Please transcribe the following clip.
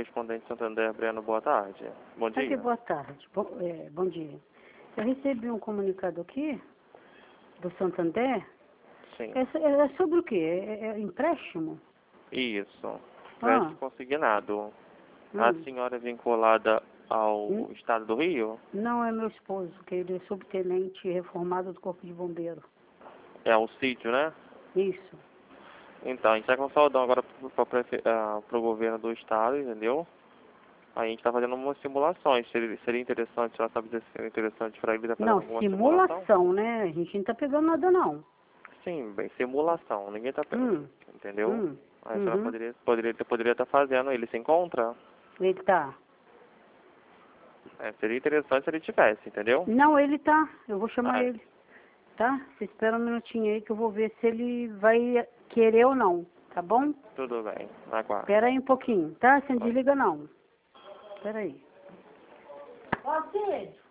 correspondente Santander, Breno, boa tarde. Bom dia. Aqui, boa tarde. Bom dia. Eu recebi um comunicado aqui do Santander. Sim. É sobre o quê? É empréstimo? Isso. Crédito consignado. A senhora é vinculada ao Estado do Rio? Não, é meu esposo, que ele é subtenente reformado do Corpo de Bombeiro. É o sítio, né? Isso. Então, a gente está com saudão agora para o governo do Estado, entendeu? A gente está fazendo umas simulações. Seria interessante, ela sabe se seria interessante para ele estar fazendo alguma simulação, né? A gente não está pegando nada, não. Sim, bem, simulação. Ninguém está pegando, entendeu? Aí a senhora poderia estar fazendo. Ele se encontra? Ele tá. Seria interessante se ele tivesse, entendeu? Não, ele tá. Eu vou chamar ele. Tá? Você espera um minutinho aí que eu vou ver se ele vai querer ou não. Tá bom? Tudo bem. Aguarde. Espera aí um pouquinho, tá? Você não desliga não. Espera aí. Ó, Cid.